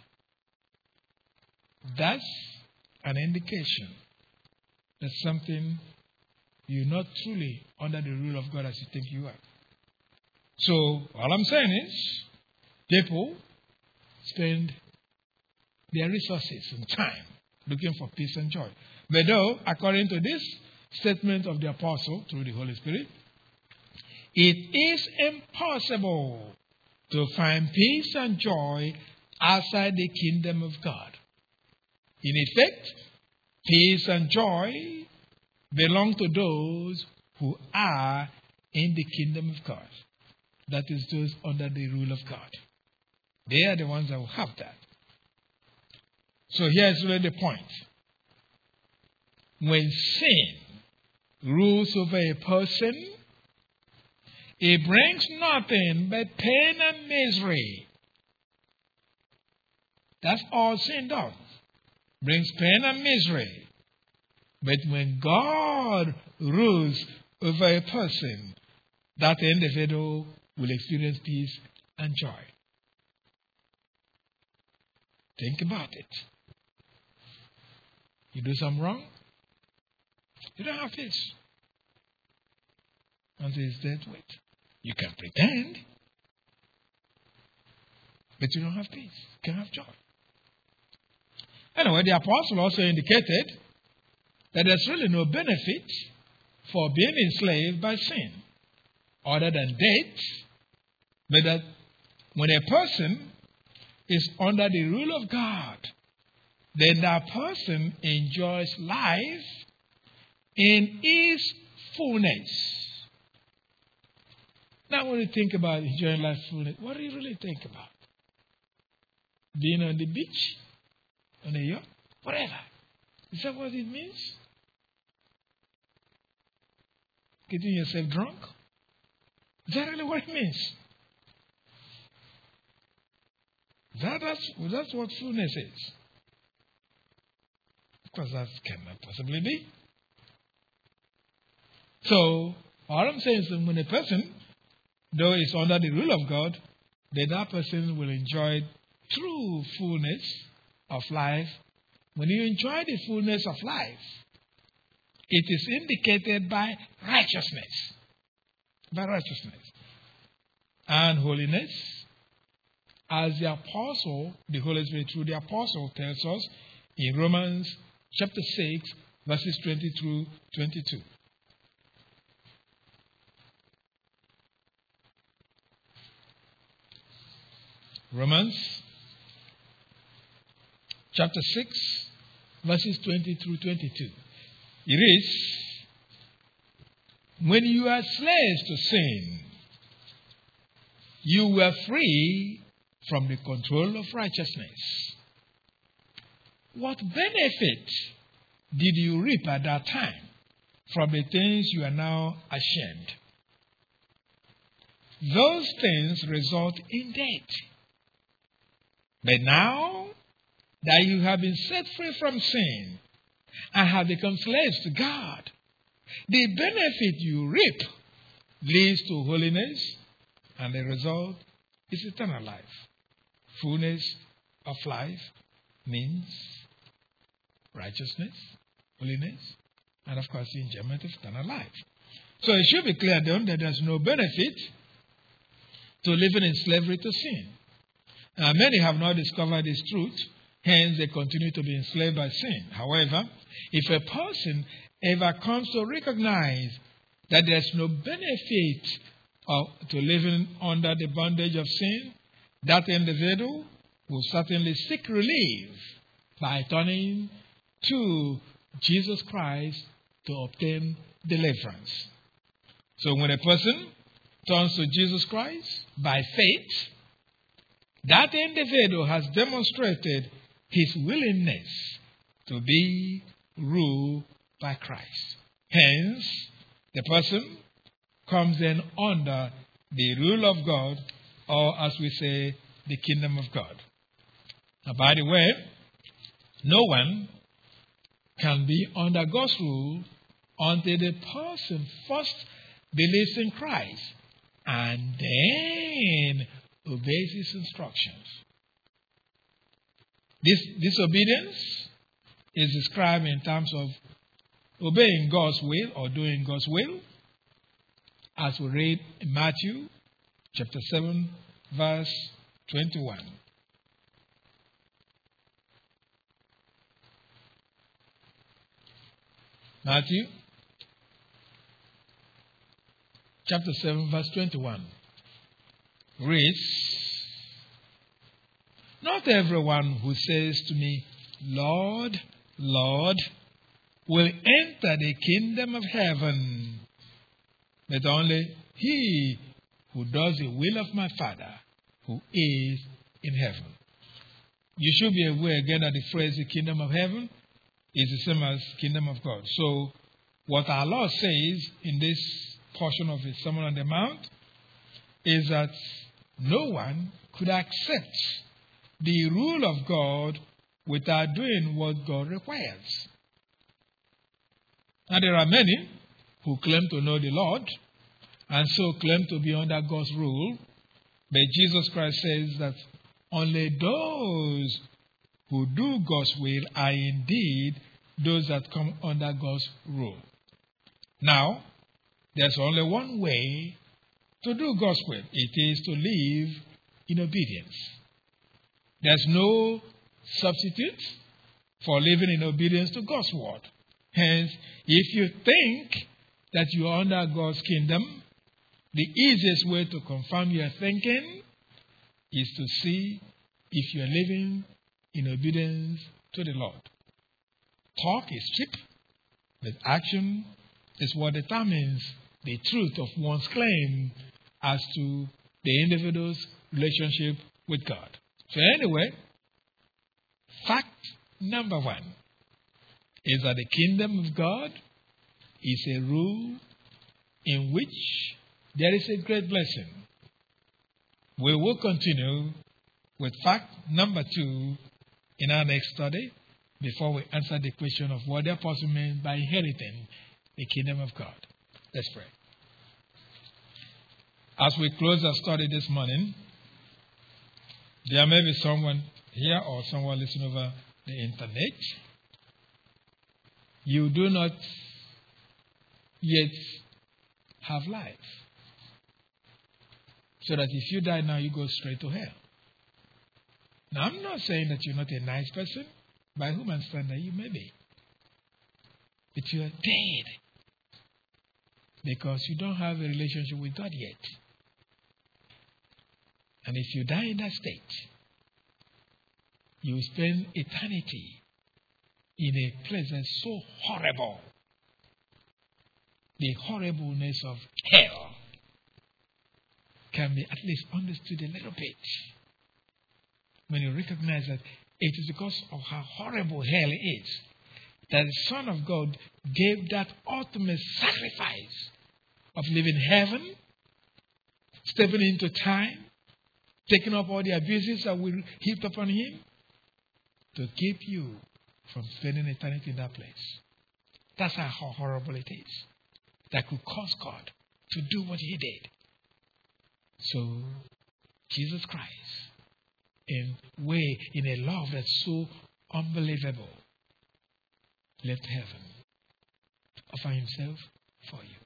That's an indication that something you're not truly under the rule of God as you think you are. So, all I'm saying is, people spend their resources and time looking for peace and joy. But though, according to this statement of the apostle through the Holy Spirit, it is impossible to find peace and joy outside the kingdom of God. In effect, peace and joy belong to those who are in the kingdom of God. That is, those under the rule of God. They are the ones that will have that. So here's really the point. When sin rules over a person, it brings nothing but pain and misery. That's all sin does. Brings pain and misery. But when God rules over a person, that individual will experience peace and joy. Think about it. You do something wrong, you don't have peace. Until it's dead weight. You can pretend, but you don't have peace. You can't have joy. Anyway, the apostle also indicated that there's really no benefit for being enslaved by sin other than death, but that when a person is under the rule of God, then that person enjoys life in its fullness. Now, when you think about enjoying life fullness, what do you really think about? Being on the beach, on a yacht, whatever. Is that what it means? Getting yourself drunk? Is that really what it means? That, that's, that's what fullness is. Of course, that cannot possibly be. So, all I'm saying is that when a person, though is under the rule of God, then that person will enjoy true fullness of life. When you enjoy the fullness of life, it is indicated by righteousness. By righteousness. And holiness, as the apostle, the Holy Spirit through the apostle tells us in Romans chapter six, verses twenty through twenty-two. Romans chapter six, verses twenty through twenty-two. It is, when you are slaves to sin, you were free from the control of righteousness. What benefit did you reap at that time from the things you are now ashamed? Those things result in death. But now that you have been set free from sin and have become slaves to God, the benefit you reap leads to holiness, and the result is eternal life. Fullness of life means righteousness, holiness, and of course the enjoyment of eternal life. So it should be clear then that there's no benefit to living in slavery to sin. Uh, many have not discovered this truth, hence they continue to be enslaved by sin. However, if a person ever comes to recognize that there's no benefit of, to living under the bondage of sin, that individual will certainly seek relief by turning to Jesus Christ to obtain deliverance. So when a person turns to Jesus Christ by faith, that individual has demonstrated his willingness to be ruled by Christ. Hence, the person comes in under the rule of God, or as we say, the kingdom of God. Now, by the way, no one can be under God's rule until the person first believes in Christ and then obeys his instructions. This disobedience is described in terms of obeying God's will or doing God's will, as we read in Matthew chapter seven, verse twenty-one. Matthew chapter seven, verse twenty-one reads, "Not everyone who says to me, 'Lord, Lord,' will enter the kingdom of heaven, but only he who does the will of my Father who is in heaven." You should be aware again that the phrase "the kingdom of heaven" is the same as kingdom of God. So, what our Lord says in this portion of His Sermon on the Mount is that no one could accept the rule of God without doing what God requires. Now, there are many who claim to know the Lord and so claim to be under God's rule, but Jesus Christ says that only those who do God's will are indeed those that come under God's rule. Now, there's only one way to do God's will. It is to live in obedience. There's no substitute for living in obedience to God's word. Hence, if you think that you are under God's kingdom, the easiest way to confirm your thinking is to see if you are living in obedience to the Lord. Talk is cheap, but action is what determines the truth of one's claim as to the individual's relationship with God. So anyway, fact number one is that the kingdom of God is a rule in which there is a great blessing. We will continue with fact number two in our next study before we answer the question of what the apostle means by inheriting the kingdom of God. Let's pray. As we close our study this morning, there may be someone here or someone listening over the internet. You do not yet have life. So that if you die now, you go straight to hell. Now, I'm not saying that you're not a nice person. By human standard, you may be. But you are dead. Because you don't have a relationship with God yet. And if you die in that state, you will spend eternity in a place that's so horrible. The horribleness of hell can be at least understood a little bit when you recognize that it is because of how horrible hell is that the Son of God gave that ultimate sacrifice of leaving heaven, stepping into time, taking up all the abuses that were heaped upon him, to keep you from spending eternity in that place. That's how horrible it is. That could cause God to do what he did. So, Jesus Christ, in way, in a love that's so unbelievable, left heaven to offer himself for you.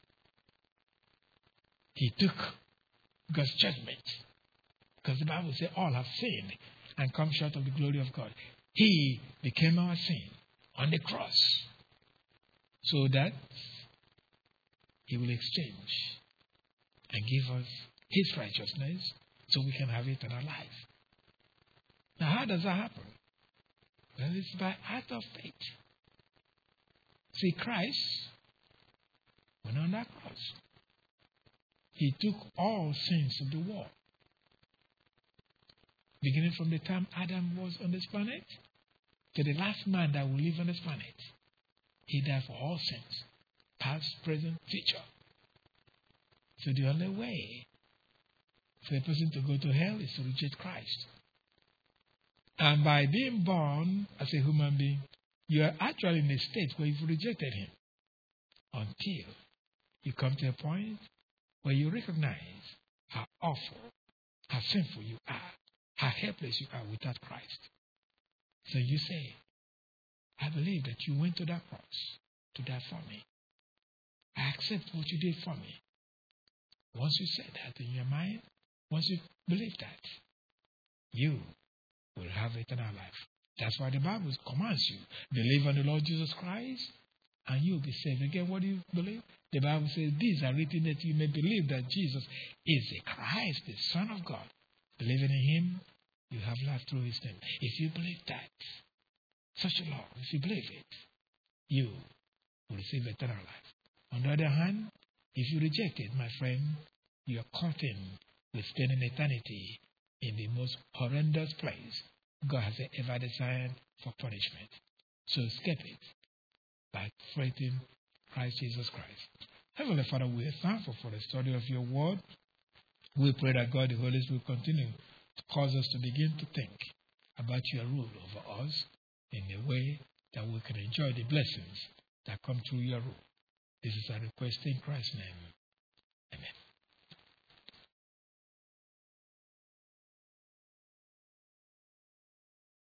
He took God's judgment, because the Bible says all have sinned and come short of the glory of God. He became our sin on the cross so that he will exchange and give us his righteousness so we can have eternal life. Now, how does that happen? Well, it's by act of faith. See, Christ went on that cross. He took all sins of the world. beginning from the time Adam was on this planet to the last man that will live on this planet. He died for all sins, past, present, future. So the only way for a person to go to hell is to reject Christ. And by being born as a human being, you are actually in a state where you've rejected him until you come to a point where you recognize how awful, how sinful you are, how helpless you are without Christ. So you say, I believe that you went to that cross to die for me. I accept what you did for me. Once you say that in your mind, once you believe that, you will have eternal life. That's why the Bible commands you, believe on the Lord Jesus Christ, and you will be saved. Again, what do you believe? The Bible says, these are written that you may believe that Jesus is the Christ, the Son of God. Believing in him, you have life through his name. If you believe that, such a law, if you believe it, you will receive eternal life. On the other hand, if you reject it, my friend, you are caught in with spending eternity in the most horrendous place God has ever designed for punishment. So escape it by faithing Christ Jesus Christ. Heavenly Father, we are thankful for the study of your word. We pray that God, the Holy Spirit, will continue to cause us to begin to think about your rule over us in a way that we can enjoy the blessings that come through your rule. This is our request in Christ's name. Amen.